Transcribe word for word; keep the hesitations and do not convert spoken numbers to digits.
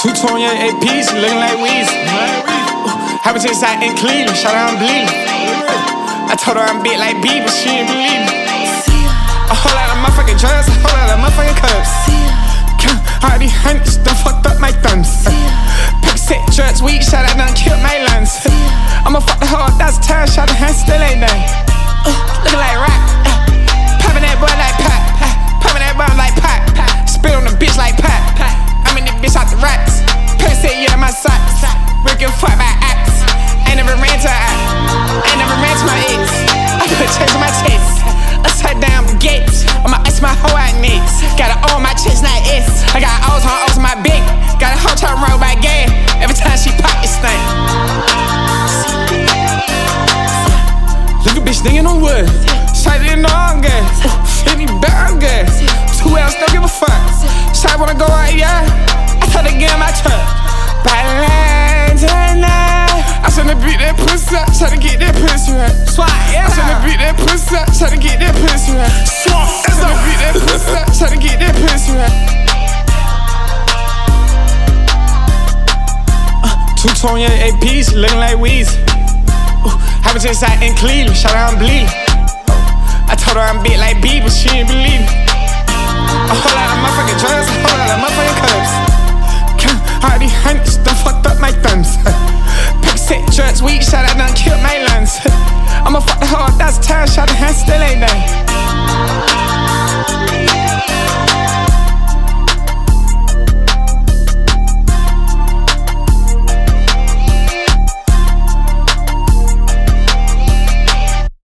Two-tone, yeah, A Ps, looking like Weezy. Happy to inside in Cleveland, shout out, I'm bleeding. I told her I'm big like B, but she ain't believe me. A whole lot of motherfucking drugs, a whole lot of motherfucking cups. Count all these hundreds, done fucked up my thumbs. Percocet, drugs, weed, shot, I done killed my lungs. I'ma fuck the whole thousand times, shot the hand still ain't done. Looking like rock, popping that boy like pop, popping that bomb like pop. Spit on the bitch like pop. I'm in this bitch out the rocks. Percocet, yeah, my socks. Rick and fuck by axe. Ain't never ran to her. Ain't never ran to my ex. I put chains on my chest. Upside down baguettes. I'ma ice my whole out nicks. Got an O on my chest, not S. I got O's on O's on my big. Got a whole time roll by gas. Every time she pop, it stink. Look a bitch thinking on wood. Shot it in the arm gas. Any bad gas. Two else don't give a fuck. Shot wanna go out, yeah. I tell her get in my truck. By line tonight. I shouldn't beat that pussy up, tryna get that pussy right. Swat, yeah. I shouldn't beat that pussy up, tryna get that pussy right. Swat, I shouldn't beat that pussy up, tryna get that pussy right. Uh, Two-tone, yeah, A Ps, looking like Weezy. Happy to inside in Cleveland, shout out, I'm bleeding. I told her I'm big like B, but she ain't believe me. A whole lot of motherfucking drugs, a whole lot of motherfucking cups. Count all these hundreds, done fucked up my thumbs. Percocet, drugs, weed, shot, I done killed my lungs. I'ma fuck the whole thousand times, shot the hand still ain't done.